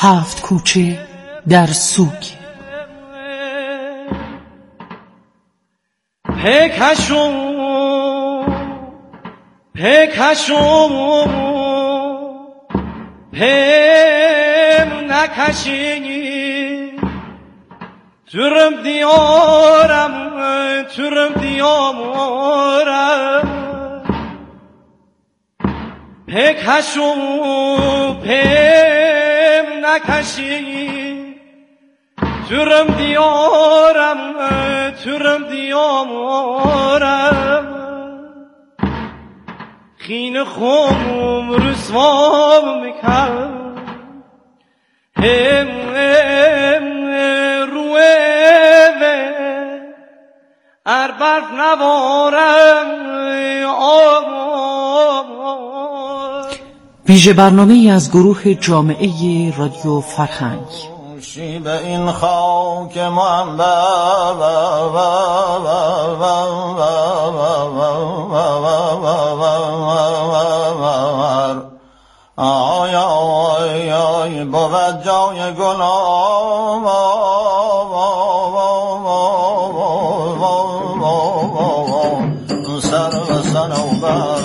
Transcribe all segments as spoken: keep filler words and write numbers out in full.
هفت کوچه در سوگ. پیکشون پیکشون پیم نکشی ترم دیارم ترم دیارم پیکشون پیم نکشی ترم دیارم ترم دیارم خین خوم رسوام میکرد هم هم روه ار برف نوارم ویژه برنامه ای از گروه جامعه رادیو فرهنگ. به این خاک منبر آی آی آی بود جای گناه سر و صنوبر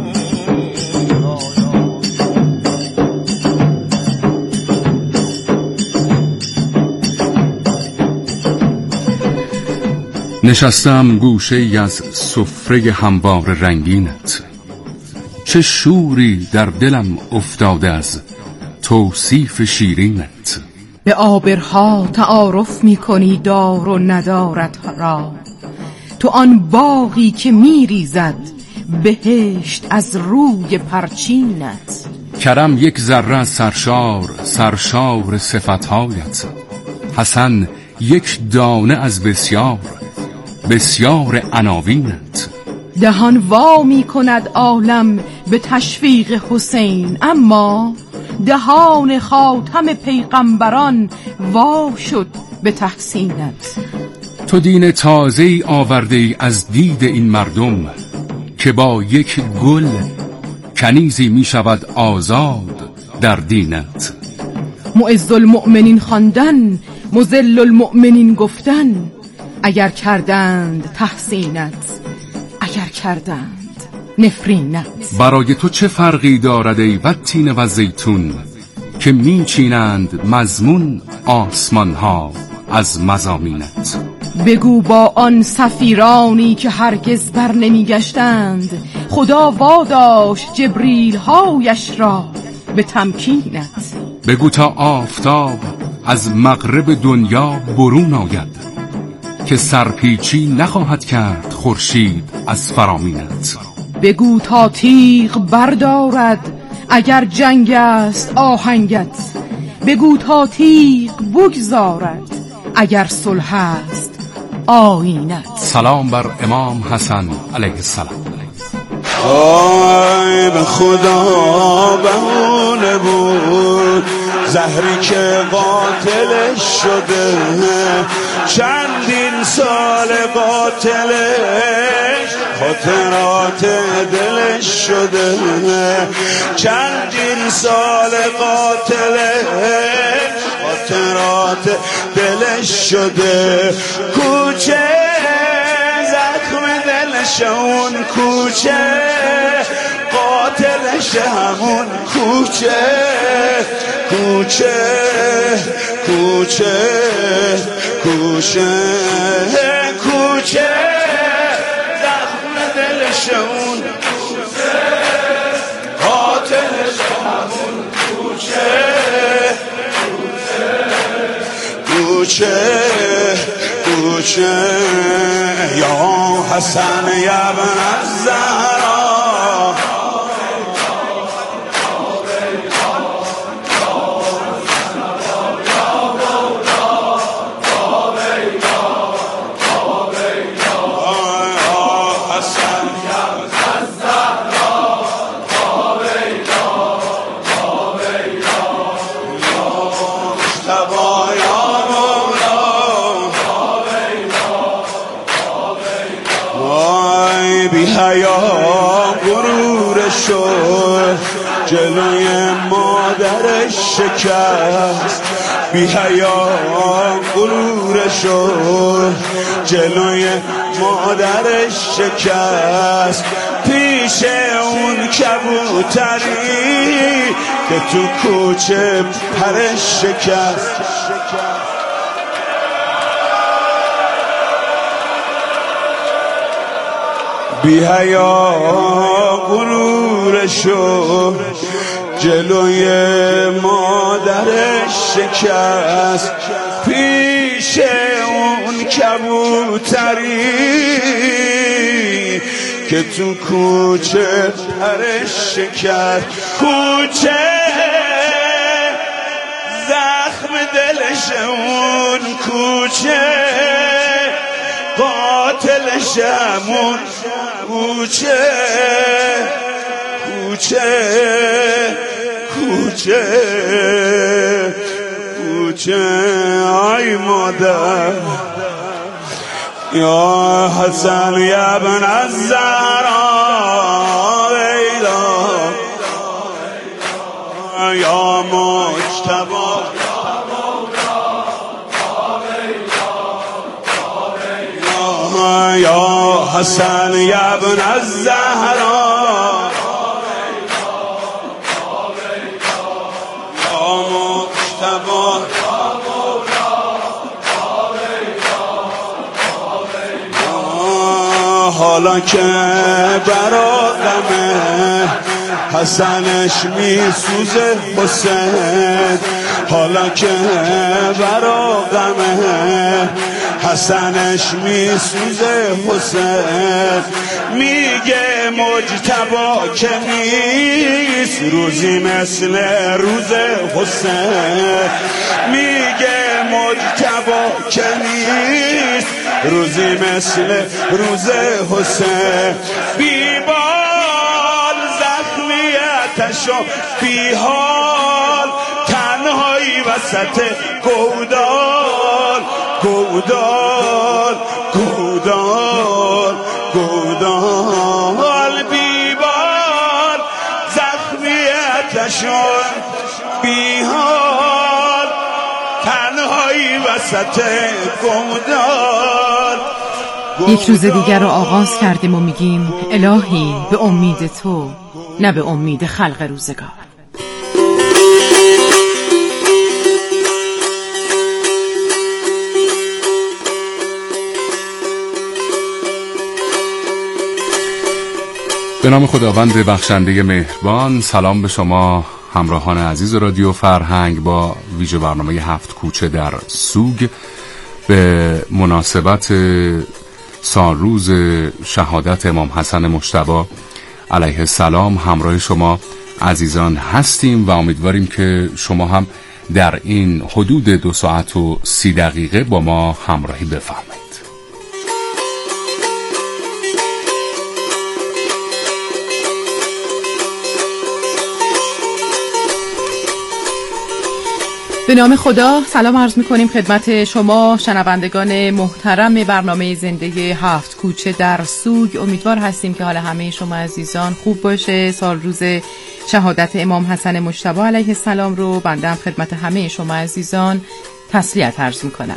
نشستم گوشه ای از سفره هموار رنگینت، چه شوری در دلم افتاده از توصیف شیرینت. به آبرها تعارف می کنی دار و ندارت را، تو آن باغی که می ریزد بهشت از روی پرچینت. کرم یک ذره از سرشار سرشار صفتهایت، حسن یک دانه از بسیار بسیار عناوینت. دهان وا می کند عالم به تشویق حسین، اما دهان خاتم پیغمبران وا شد به تحسینت. تو دین تازه‌ای آورده ای از دید این مردم، که با یک گل کنیزی می شود آزاد در دینت. معز المؤمنین خواندن، مذل المؤمنین گفتن، اگر کردند تحسینت، اگر کردند نفرینت. برای تو چه فرقی دارد ای والتین و زیتون، که میچینند مضمون آسمان ها از مضامینت. بگو با آن سفیرانی که هرگز بر نمیگشتند، خدا واداشت جبریل هایش را به تمکینت. بگو تا آفتاب از مغرب دنیا برون آید، که سرپیچی نخواهد کرد خورشید از فرامینت. بگو تا تیغ بردارد اگر جنگ است آهنگت، بگو تا تیغ بگذارد اگر صلح است آیینت. سلام بر امام حسن علیه السلام. وای به خدا بهونه بود زهری که قاتلش شده، چندین سال قاتلش خاطرات دلش شده، چندین سال قاتلش خاطرات دلش شده. کوچه زخم دلش اون کوچه، قاتلش همون کوچه، کوچه کوچه کوچه کوچه زخم دلش اون کوچه، قاتلش همون کوچه، کوچه کوچه یا حسن یا ابن الزهرا. بی حیا غرور شد جلوی مادرش شکست، بی حیا غرورشو جلوی مادرش شکست، پیش اون کبوتری که تو کوچه پرش شکست. بی حیا غرورشو جلوی مادرش شکست، پیش اون کبوتری که تو کوچه پرش شکست. کوچه زخم دلش، اون کوچه قاتلشمون کوچه کوچه کوچه کوچه. آی مادر یا حسن یا ابن الزهرا یا مجتبی یا حسن یا ابن الزهرا یا مجتبی. حالا که برا غمه حسنش میسوزه حسین، حالا که برا غمه حسنش میسوزه حسین، میگه مجتبی که نیست روزی مثل روز حسین، میگه مجتبی که نیست روزی مثل روز حسین. بیبال زخمیتشو بیحال تنهایی وسط گودال گودال گودال گودال. بیبال زخمیتشو بیحال تنهایی وسط گودال. یک روز دیگر رو آغاز کردیم و میگیم الهی به امید تو نه به امید خلق روزگار. به نام خداوند بخشنده مهربان. سلام به شما همراهان عزیز رادیو فرهنگ با ویژه برنامه هفت کوچه در سوگ به مناسبت سالروز شهادت امام حسن مجتبی علیه السلام همراه شما عزیزان هستیم و امیدواریم که شما هم در این حدود دو ساعت و سی دقیقه با ما همراهی بفرمایید. به نام خدا سلام عرض می‌کنیم خدمت شما شنوندگان محترم برنامه زنده هفت کوچه در سوگ. امیدوار هستیم که حال همه شما عزیزان خوب باشه. سال روز شهادت امام حسن مجتبی علیه السلام رو بنده هم خدمت همه شما عزیزان تسلیت عرض می‌کنم.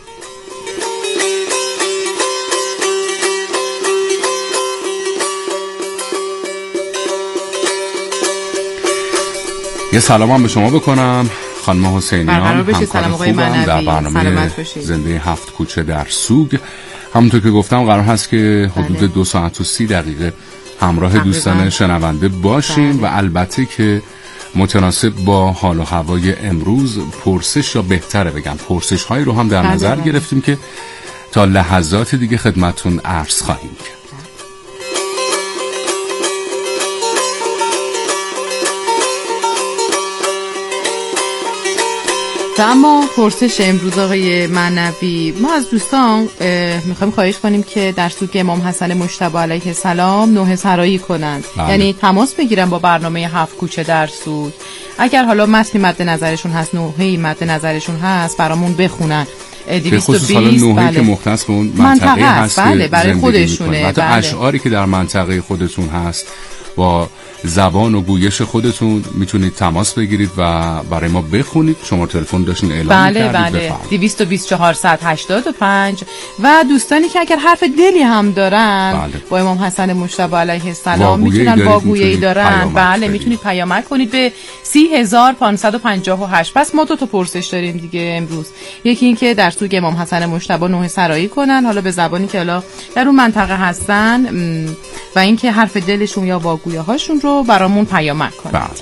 یه سلام هم به شما بکنم خانم حسینیان، همکار خوبم در برنامه زنده هفت کوچه در سوگ. همونطور که گفتم قرار هست که حدود بله. دو ساعت و سی دقیقه همراه تقریبا. دوستان شنونده باشیم بله. و البته که متناسب با حال و هوای امروز پرسش یا بهتره بگم پرسش هایی رو هم در بله. نظر گرفتیم که تا لحظات دیگه خدمتون عرض خواهیم کرد. و اما پرسش امروز آقای معنوی، ما از دوستان میخوایم خواهش کنیم که در سوگ امام حسن مجتبی علیه السلام نوحه سرایی کنند بله. یعنی تماس بگیرن با برنامه هفت کوچه در سوگ. اگر حالا متنی مد نظرشون هست، نوحه‌ای مد نظرشون هست برامون بخونن. به خصوص حالا نوحه‌ای بله. که مختص به اون منطقه, منطقه هست بله برای خودشونه حتی بله. اشعاری که در منطقه خودتون هست با زبان و گویش خودتون میتونید تماس بگیرید و برای ما بخونید. شما تلفن داشتین اعلام بله کردید. بله دویست و بیست چهارصد هشتاد و پنج. و دوستانی که اگر حرف دلی هم دارن بله. با امام حسن مجتبی علیه السلام میتونن واگویی دارن، بله میتونید پیامک کنید به سی هزار پانصد و پنجاه و هشت. پس ما دو تا پرسش داریم دیگه امروز. یکی این که در سوگ امام حسن مجتبی نوحه سرایی کنن، حالا به زبانی که حالا در اون منطقه هستن، و اینکه حرف دلشون یا واگویی هاشون رو برامون پیامک کنید. بله.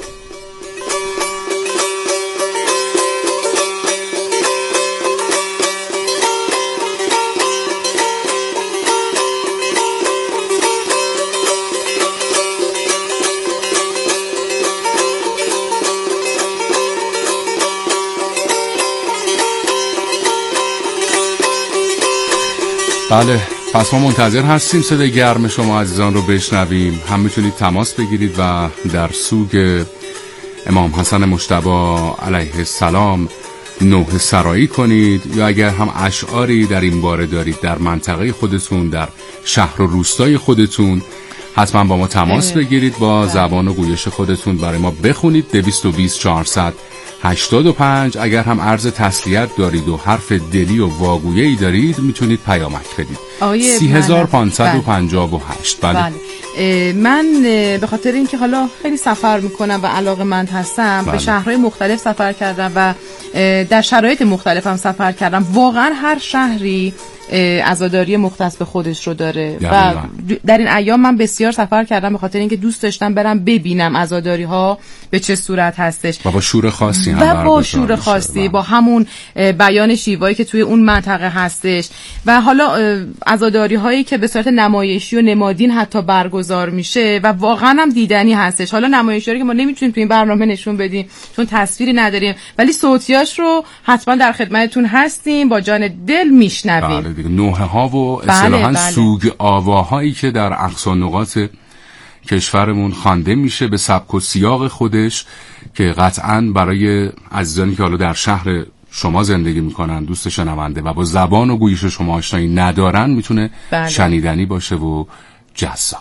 بله، پس ما منتظر هستیم صدای گرم شما عزیزان رو بشنویم. هم میتونید تماس بگیرید و در سوگ امام حسن مجتبی علیه السلام نوحه سرایی کنید، یا اگر هم اشعاری در این باره دارید در منطقه خودتون، در شهر و روستای خودتون، حتما با ما تماس بگیرید، با زبان و گویش خودتون برای ما بخونید. دویست و بیست چهارصد هشتاد و پنج. اگر هم عرض تسلیت دارید و حرف دلی و واگویی دارید میتونید پیامک بدید. سی هزار پانصد و پنجاه و هشت. بله. بله. من به خاطر اینکه حالا خیلی سفر میکنم و علاقه‌مند هستم، بله. به شهرهای مختلف سفر کردم و در شرایط مختلف هم سفر کردم. واقعا هر شهری عزاداری مختص به خودش رو داره و در این ایام من بسیار سفر کردم به خاطر اینکه دوست داشتم برم ببینم عزاداری ها به چه صورت هستش و با شور خاصی هم و با شور خاصی با همون بیان شیوایی که توی اون منطقه هستش. و حالا عزاداری هایی که به صورت نمایشی و نمادین حتی برگزار میشه و واقعا هم دیدنی هستش. حالا نمایشی که ما نمیتونیم توی این برنامه نشون بدیم چون تصویری نداریم، ولی صوتیاش رو حتما در خدمتتون هستیم، با جان دل میشنویم. بله دیگه، نوحه ها و اصطلاحاً بله بله. سوگ آواهایی که در اقصا نقاط کشورمون خوانده میشه به سبک و سیاق خودش، که قطعاً برای عزیزانی که حالا در شهر شما زندگی میکنن، دوست شنونده و با زبان و گویش شما آشنایی ندارن، میتونه بله. شنیدنی باشه و جذاب.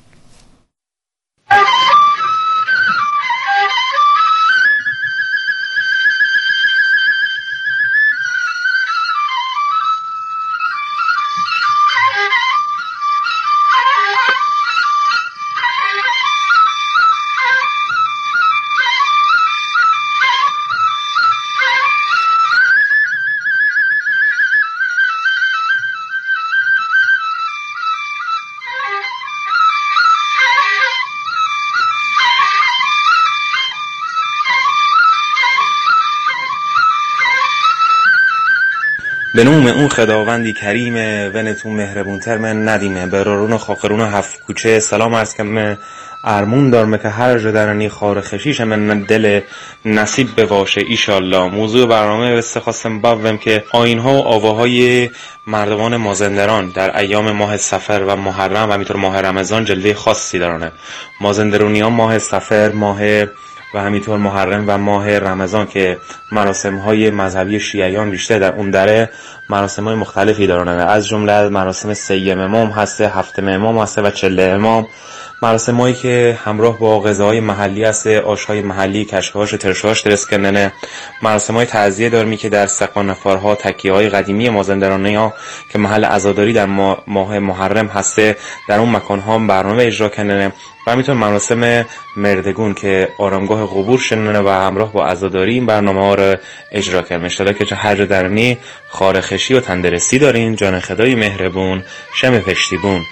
به نوم اون خداوندی کریمه، ونتون مهربونتر من ندیمه، برارون و خاخرون و هفت کوچه سلام عرض کمه ارمون دارمه که هر جا درنی خار خشیش من دل نصیب بواشه ایشالله. موضوع برنامه استخواستم باوم که آیین‌ها و آواهای مردمان مازندران در ایام ماه صفر و محرم و همینطور ماه رمضان جلوه خاصی دارن. مازندرانیان ماه صفر، ماه و همینطور محرم و ماه رمضان که مراسم های مذهبی شیعیان بیشتر در اون دره مراسم های مختلفی دارن، از جمله مراسم سیم امام هسته، هفتم امام هسته و چله امام، مراسم هایی که همراه با غذاهای محلی هسته، آشهای محلی، کشکهاش و ترشهاش درست کردنه، مراسم های تعزیه دارمی که در سقانفارها، تکیه های قدیمی مازندرانی ها که محل عزاداری در ماه محرم هسته در اون مکان ها برنامه اجرا کردنه، و همینطور مراسم مردگون که آرامگاه قبور شننه و همراه با عزاداری این برنامه ها رو اجرا کردن. اشتراک که چه هر جا درنی خارخشی و تندرستی دارین، جان خدای مهربون شم پشتیبون.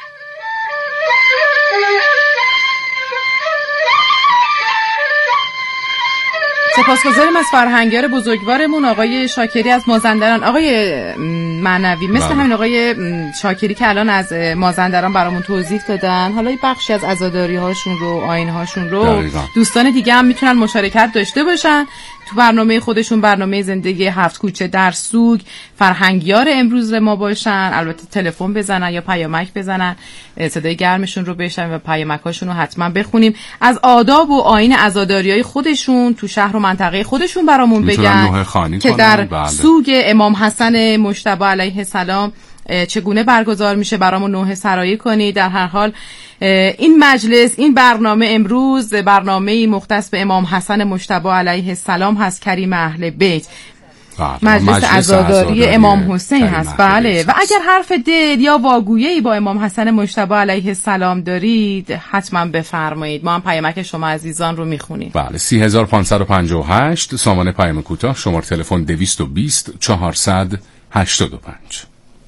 سپاسگزاریم از فرهنگیار بزرگوارمون آقای شاکری از مازندران. آقای معنوی، مثل بله. همین آقای شاکری که الان از مازندران برامون توضیح دادن، حالا یه بخشی از عزاداری هاشون رو، آیین هاشون رو دقیقا. دوستان دیگه هم میتونن مشارکت داشته باشن تو برنامه خودشون، برنامه زندگی هفت کوچه در سوگ. فرهنگیار امروز ما باشن، البته تلفن بزنن یا پیامک بزنن، صدای گرمشون رو بشنویم و پیامکاشون رو حتما بخونیم، از آداب و آیین عزاداریای خودشون تو شهر و منطقه خودشون برامون بگن که در بله. سوگ امام حسن مجتبی علیه السلام چگونه برگزار میشه برامون نوحه سرایی کنید. در هر حال این مجلس، این برنامه امروز برنامه‌ای مختص به امام حسن مجتبی علیه السلام هست، کریم اهل بیت. مجلس عزاداری امام حسین هست. بله. و اگر حرف دل یا واگویی با امام حسن مجتبی علیه السلام دارید حتما بفرمایید، ما هم پیامک شما عزیزان رو میخونیم. بله. سی هزار و پانصد و پنجاه و هشت سامان پیام کوتاه، شماره تلفن دویست و بیست چهارصد هشتاد و پنج.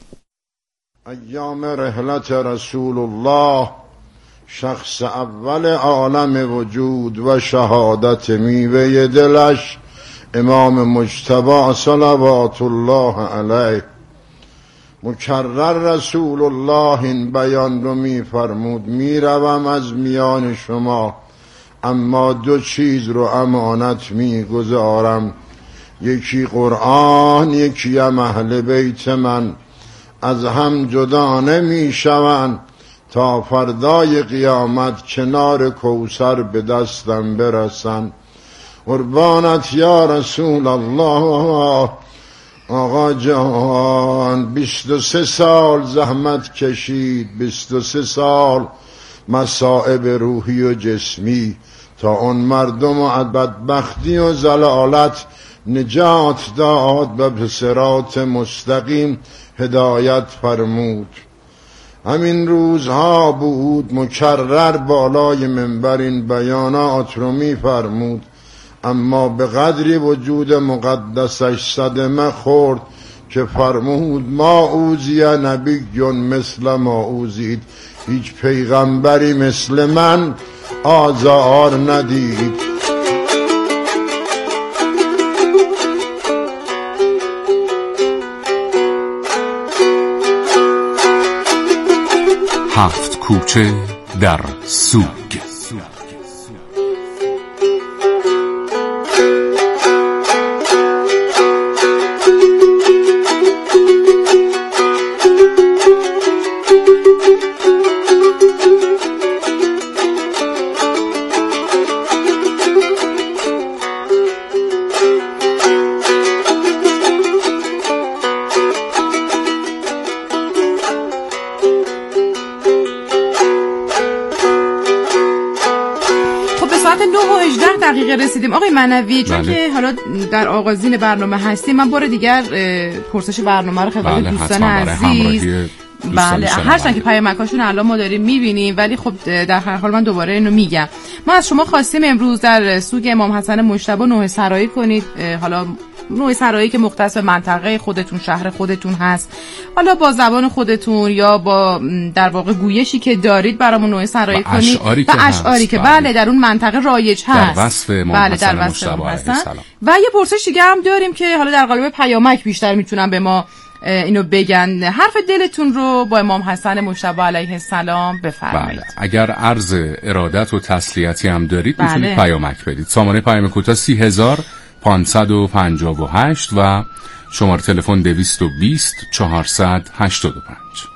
ایام رحلت رسول الله، شخص اول عالم وجود و شهادت میوه دلش امام مجتبی صلوات الله علیه. مکرر رسول الله این بیان رو می فرمود: می روم از میان شما اما دو چیز رو امانت می گذارم، یکی قرآن، یکی هم اهل بیت من، از هم جدا نمی شوند تا فردای قیامت کنار کوثر به دستم برسن. قربانت یا رسول الله. آقا جان بیست و سه سال زحمت کشید، بیست و سه سال مصائب روحی و جسمی، تا اون مردم و بدبختی و زلالت نجات داد و به صراط مستقیم هدایت فرمود. همین روزها بود مکرر بالای منبر این بیانات رو می فرمود، اما به قدری وجود مقدسش صدمه خورد که فرمود: ما اوذی نبی مثل ما اوذید، هیچ پیغمبری مثل من آزار ندید. هفت کوچه در سوگ. رسیدیم آقای معنوی، چون که حالا در آغازین برنامه هستیم، من بار دیگر پرسش برنامه رو خدمت بله، دوستان عزیز بله هرچند که پیامکاشون الان ما داریم میبینیم، ولی خب در هر حال من دوباره اینو میگم. ما از شما خواستیم امروز در سوگ امام حسن مجتبی نوحه سرایی کنید، حالا نوحه سرایی که مختص به منطقه خودتون، شهر خودتون هست، حالا با زبان خودتون یا با در واقع گویشی که دارید برامون نوحه سرایی کنید و اشعاری که بله در اون منطقه رایج هست، در وصف امام بله حسن مجتبی علیه السلام. و یه پرسش دیگه هم داریم که حالا در قالب پیامک بیشتر میتونن به ما اینو بگن، حرف دلتون رو با امام حسن مجتبی علیه السلام بفرمایید. بله. اگر عرض ارادت و تسلیتی هم دارید بله. میتونید پیامک بدید. سامانه پیام کوتاه سی هزار پانصد و پنجاه و هشت و شماره تلفن دویست و بیست چهارصد هشتاد و پنج.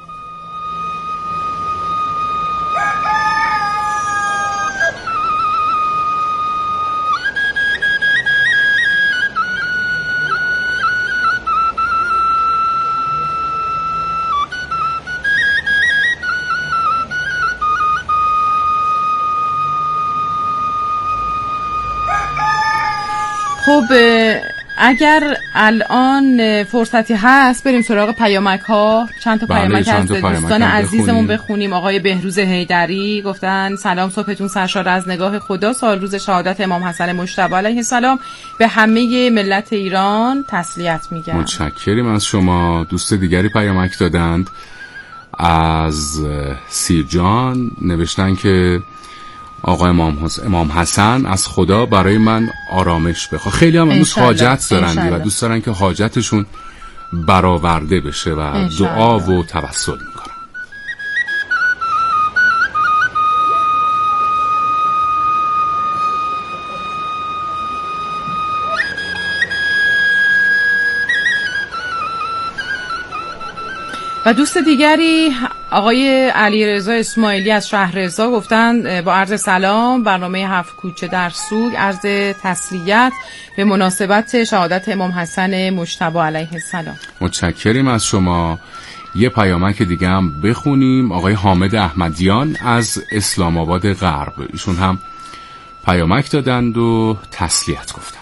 خب اگر الان فرصتی هست بریم سراغ پیامک ها. چند تا پیامک از دوستان عزیزمون بخونیم. آقای بهروز حیدری گفتن سلام، صبحتون سرشار از نگاه خدا. سال روز شهادت امام حسن مجتبی علیه السلام به همه ملت ایران تسلیت میگم. متشکریم از شما. دوست دیگری پیامک دادند از سیرجان، نوشتن که آقای امام, امام حسن از خدا برای من آرامش بخواه. خیلی هم امروز حاجت دارن و دوست دارن که حاجتشون برآورده بشه و دعا و توسل میکنن. و دوست دیگری آقای علیرضا اسماعیلی از شهررضا گفتن با عرض سلام، برنامه هفت کوچه در سوگ عرض تسلیت به مناسبت شهادت امام حسن مجتبی علیه السلام. متشکریم از شما. یه پیامک دیگه هم بخونیم. آقای حامد احمدیان از اسلام آباد غرب، ایشون هم پیامک دادند و تسلیت گفتند.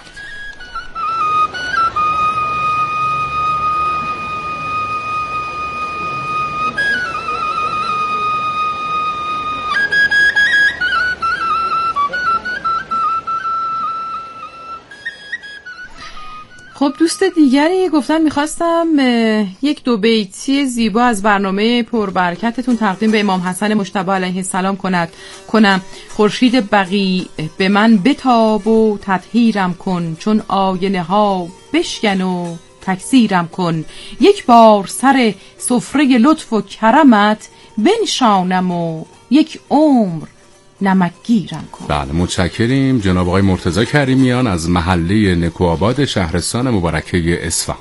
خب دوست دیگری گفتن میخواستم یک دو بیتی زیبا از برنامه پربرکتتون تقدیم به امام حسن مجتبی علیه السلام کند کنم. خورشید بقیع به من بتاب و تطهیرم کن، چون آینه ها بشکن و تکثیرم کن. یک بار سر سفره لطف و کرمت بنشانم و یک عمر نمکگیرم کن. بله متشکریم جناب آقای مرتضی کریمیان از محله نکوآباد شهرستان مبارکه اصفهان.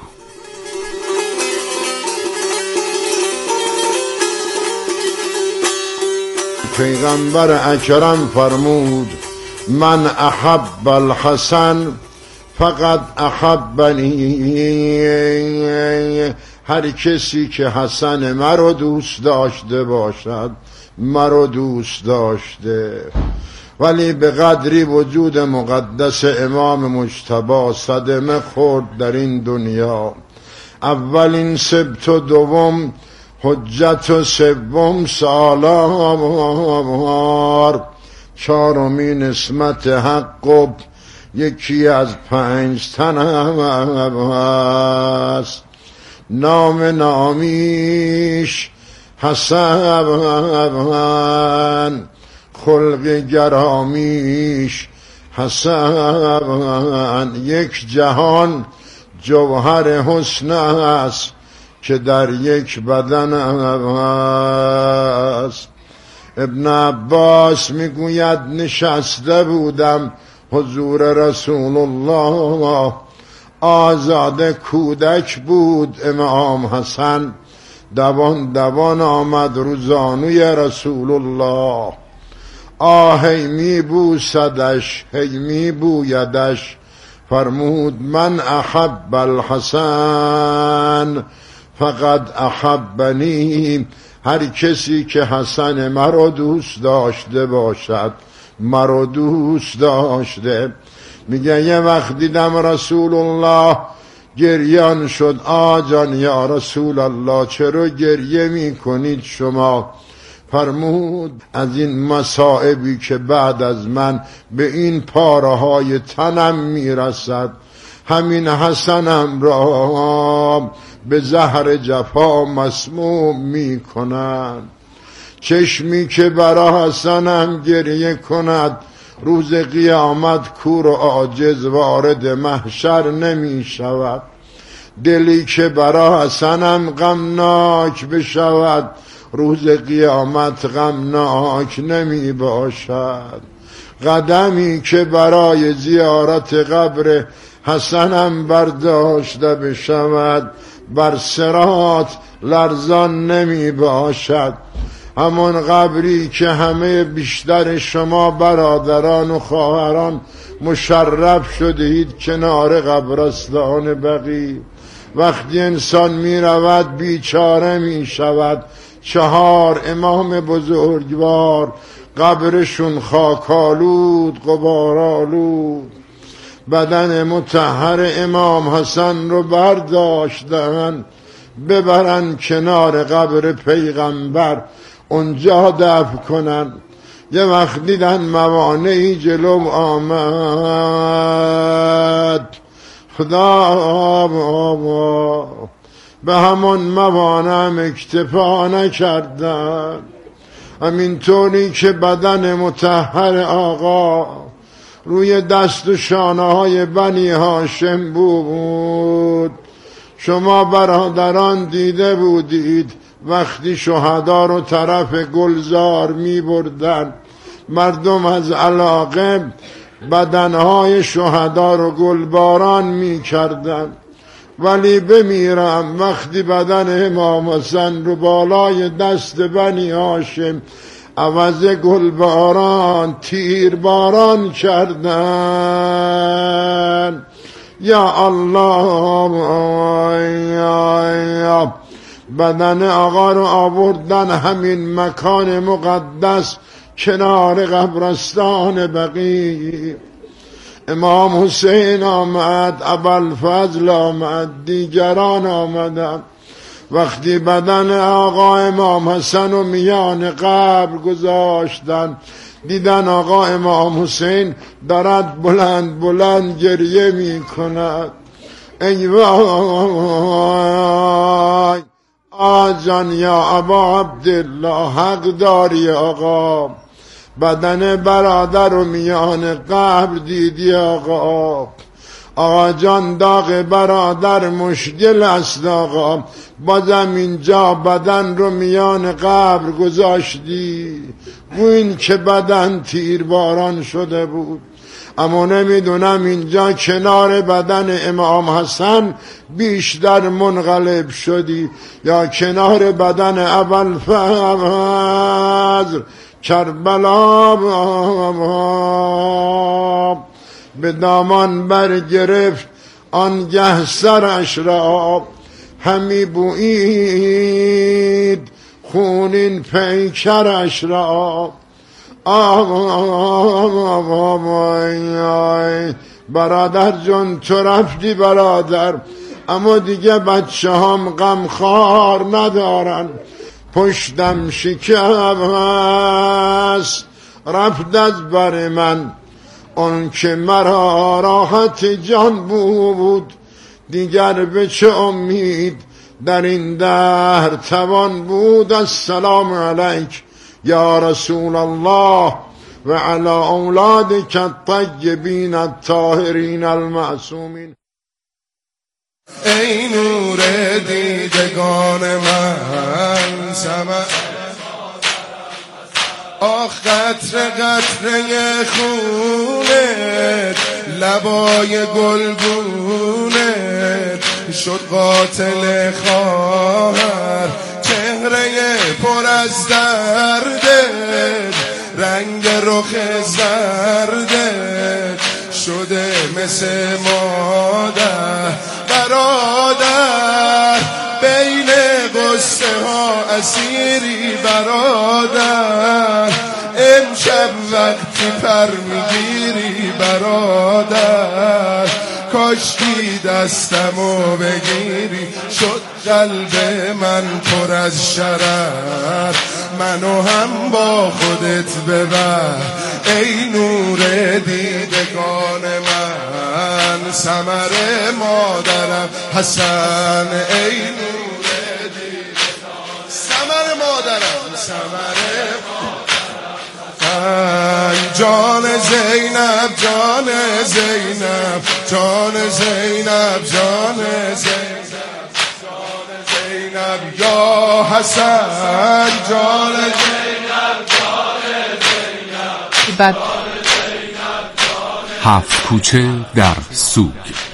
پیغمبر اکرم فرمود من احب الحسن فقط احبنی. هر کسی که حسن مرا دوست داشته باشد مرا دوست داشته. ولی به قدری وجود مقدس امام مجتبی صدمه خورد در این دنیا. اولین سبت و دوم حجت و سوم سالار، چهارمین اسمت حق و یکی از پنج تن است. نام نامیش حسن، خلق گرامیش حسن. یک جهان جوهر حسن است که در یک بدن است. ابن عباس میگوید نشسته بودم حضور رسول الله، آزاده کودک بود امام حسن. دوان دوان آمد روزانوی رسول الله، آهی می بوسدش هی می بویدش. فرمود من احب الحسن فقط احبنی. هر کسی که حسن مرا دوست داشته باشد مرا دوست داشته. میگه یه وقت دیدم رسول الله گریان شد. آجان یا رسول الله چرا گریه می کنید شما؟ فرمود از این مصائبی که بعد از من به این پاره های تنم میرسد، همین حسنم را به زهر جفا مسموم می کنند. چشمی که برا حسنم گریه کند روز قیامت کور و عاجز وارد محشر نمی شود. دلی که برا حسنم غمناک بشود روز قیامت غمناک نمی باشد. قدمی که برای زیارت قبر حسنم برداشته بشود بر صراط لرزان نمی باشد. همون قبری که همه بیشتر شما برادران و خواهران مشرف شدید کنار قبرستان بقیع. وقتی انسان می رود بیچاره می شود. چهار امام بزرگوار قبرشون خاکالود غبارآلود. بدن مطهر امام حسن رو برداشتن ببرن کنار قبر پیغمبر اونجا دفن کنن. یه وقت دیدن موانعی جلو آمد، خدا به همون موانع اکتفا نکردن. همینطوری که بدن مطهر آقا روی دست و شانه های بنی هاشم بود. شما برادران دیده بودید وقتی شهدا رو طرف گلزار می بردن، مردم از علاقه بدنهای شهدا رو گلباران می کردن. ولی بمیرم وقتی بدن امام حسن رو بالای دست بنی هاشم عوض گلباران تیرباران کردن. یا الله یا بدن آقا رو آوردن همین مکان مقدس کنار قبرستان بقیع. امام حسین آمد، ابوالفضل آمد، دیگران آمدن. وقتی بدن آقا امام حسن رو میان قبر گذاشتن، دیدن آقا امام حسین دارد بلند بلند گریه می کند. ای وای آجان یا ابا عبدالله، حق داری آقا. بدن برادر رو میان قبر دیدی آقا. آقا جان داغ برادر مشکل است آقا، بازم اینجا بدن رو میان قبر گذاشتی. و این که بدن تیر باران شده بود، اما نمیدونم اینجا کنار بدن امام حسن بیشتر منقلب شدی یا کنار بدن ابوالفضل. کربلا به دامان برگرفت آنگه سرش را، همی بویید خونین پیکرش را. آی برادر جان تو رفتی برادر، اما دیگه بچه هم غمخوار ندارن. پشتم شکست رفت از بر من، اون که مرا راحت جان بود. دیگر به چه امید در این دهر توان بود. السلام علیک یا رسول الله و علی اولادک الطیبین الطاهرین المعصومین. ای نور دیدگان من سمر، آخ قطره قطره خونت، لبای گلگونت شد قاتل خواهر. چهره پر از دردت، رنگ رخ زردت شده مثل مادر. برادر بین غصه ها اسیری برادر، امشب وقتی پر میگیری برادر. کاشکی دستمو بگیری، شد قلب من پر از شرر. منو هم با خودت ببر ای نور دیدگان من. ثمر مادرم حسن، ای نور دیدگان ثمر مادرم، ثمر جان زینب، جان زینب، جان زینب، جان زینب، جان زینب یا حسن. جان زینب، جان زینب. هفت کوچه در سوگ.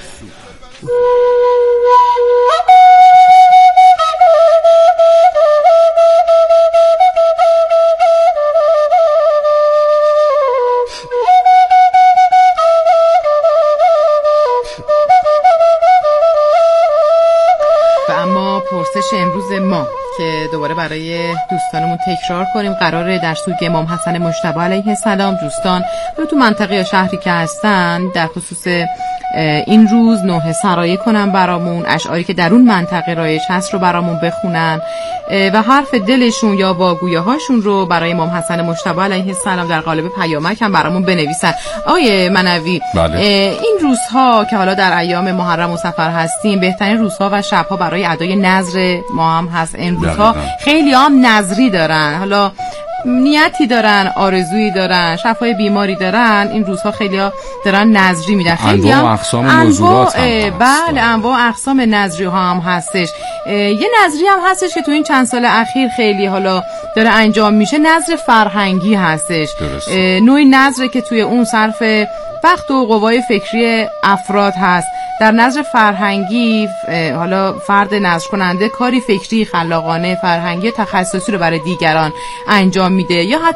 پرسش امروز ما که دوباره برای دوستانمون تکرار کنیم، قراره در سوگ امام حسن مجتبی علیه السلام دوستان رو تو منطقه یا شهری که هستن در خصوص این روز نوحه سرایی کنن برامون، اشعاری که در اون منطقه رایج هست رو برامون بخونن و حرف دلشون یا واگویه هاشون رو برای امام حسن مجتبی علیه السلام در قالب پیامک هم برامون بنویسن. آیه منوی، بله. این روزها که حالا در ایام محرم و صفر هستیم، بهترین روزها و شبها برای ادای نذر ما هم هست. این روزها خیلی هم نذری دارن، حالا نیتی دارن، آرزویی دارن، شفای بیماری دارن. این روزها خیلی ها دارن نذری میدن. خیلی انواع اقسام نذورات هم هست. بله، انواع اقسام نذری ها هم هستش. یه نذری هم هستش که تو این چند سال اخیر خیلی حالا داره انجام میشه، نذر فرهنگی هستش. نوعی نذره که توی اون صرف وقت و قوای فکری افراد هست. در نظر فرهنگی حالا فرد نذر کننده کاری فکری، خلاقانه، فرهنگی، تخصصی رو برای دیگران انجام میده یا حتی